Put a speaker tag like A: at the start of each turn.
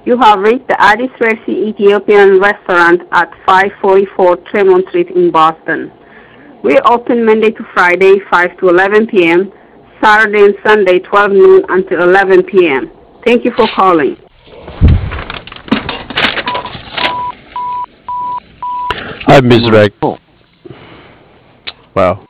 A: You have reached the Addis Resi Ethiopian restaurant at 544 Tremont Street in Boston. We're open Monday to Friday, 5 to 11 p.m., Saturday and Sunday, 12 noon until 11 p.m. Thank you for calling.
B: Hi, Ms.
C: Someone
B: Reg.
C: call.
B: Wow.